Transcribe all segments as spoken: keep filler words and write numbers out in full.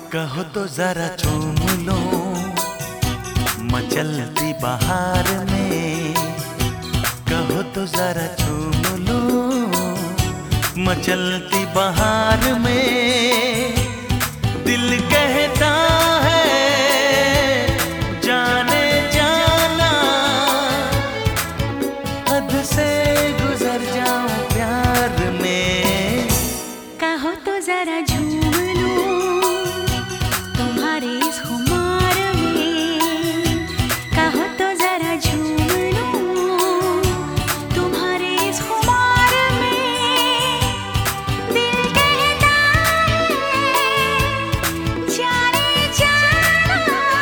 कहो तो जरा चूम लो मचलती बहार में। कहो तो जरा चूम लो मचलती बहार में। दिल कहता है जाने जाना, हद से गुजर जाऊं प्यार में। कहो तो जरा झूम लो तुम्हारे इस खुमार में। कहो तो जरा झूम लो तुम्हारे इस खुमार में। दिल कहता है जाने जाना,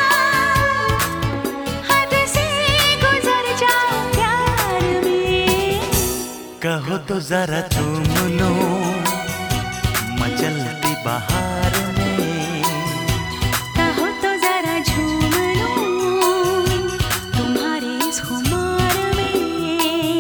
हद से गुजर जाऊं प्यार में। कहो तो जरा चूम लो मचलती बहार में। कहो तो जरा झूम लो तुम्हारे इस खुमार में।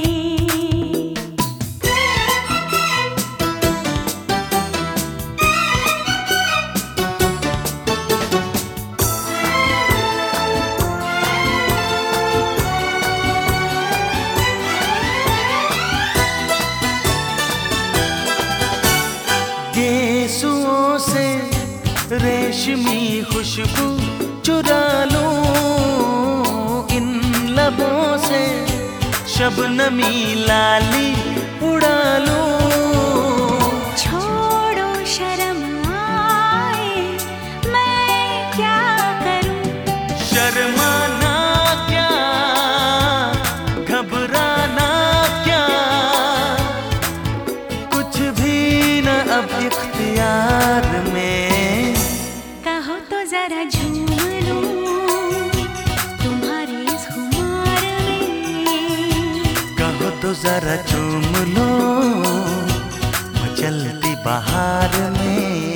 गेसुओं से रेशमी खुशबू चुरा लूं, इन लबों से शबनमी लाली उड़ा लूं। छोड़ो शर्म आए मैं क्या करूं। शर्माना क्या घबराना क्या, कुछ भी न अब इख्तियार में। कहो तो जरा झूम लो तुम्हारे इस खुमार में। कहो तो जरा चूम लो मचलती बहार में।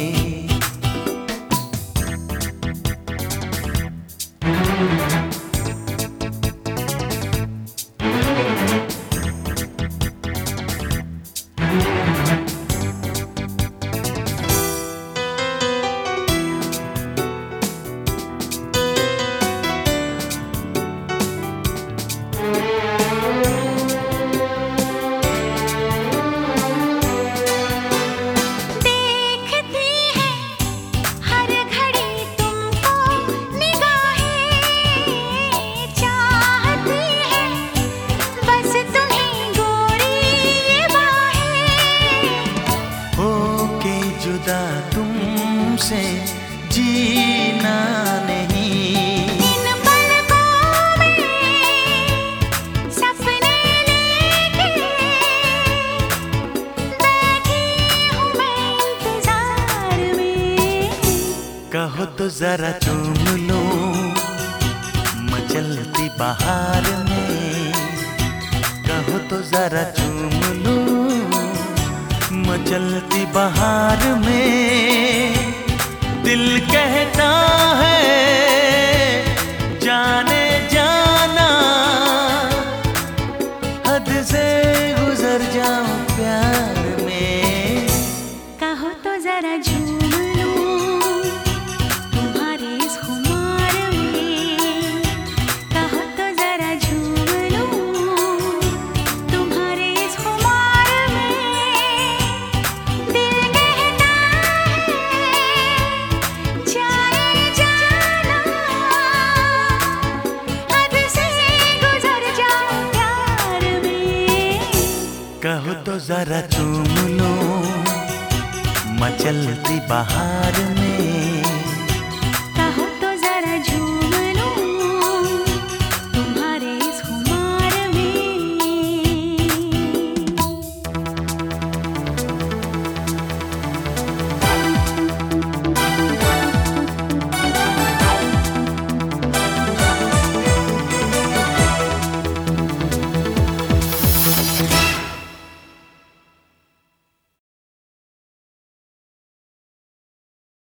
तुमसे जीना नहीं, इन पलकों में सपने लेके बैठी हूँ मैं इंतजार में। कहो तो जरा चूम लो मचलती बहार में। कहो तो जरा चूम लो मचलती बहार में। दिल कहता है जाने जाना, हद से गुजर जाऊं प्यार में। कहो तो जरा झूम लो तुम्हारे इस खुमार में। कहो तो जरा झूम लो तुम्हारे इस खुमार में। दिल कहता है जाने जाना, हद से गुजर जाऊं प्यार में। कहो तो जरा चूम लो मचलती बहार में।